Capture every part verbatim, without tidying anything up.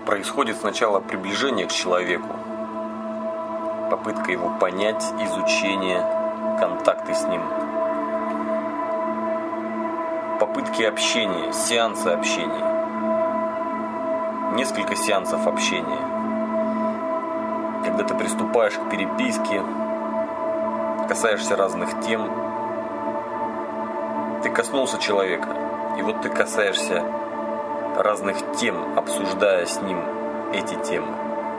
происходит сначала приближение к человеку, попытка его понять, изучение, контакты с ним, попытки общения, сеансы общения, несколько сеансов общения, когда ты приступаешь к переписке, касаешься разных тем, ты коснулся человека, и вот ты касаешься разных тем, обсуждая с ним эти темы.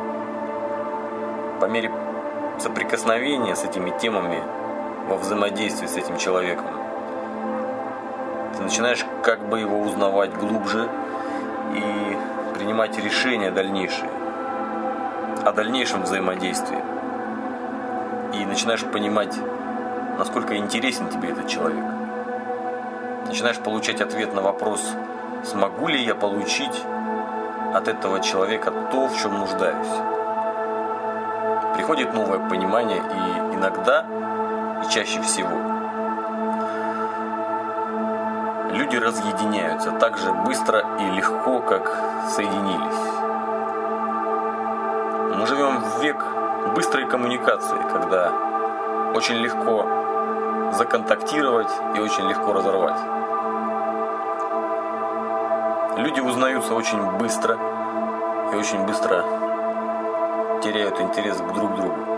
По мере соприкосновения с этими темами, во взаимодействии с этим человеком, ты начинаешь как бы его узнавать глубже и принимать решения дальнейшие о дальнейшем взаимодействии. И начинаешь понимать, насколько интересен тебе этот человек. Начинаешь получать ответ на вопрос: смогу ли я получить от этого человека то, в чем нуждаюсь? Приходит новое понимание, и иногда, и чаще всего, люди разъединяются так же быстро и легко, как соединились. Мы живем в век быстрой коммуникации, когда очень легко законтактировать и очень легко разорвать. Люди узнаются очень быстро и очень быстро теряют интерес к друг другу.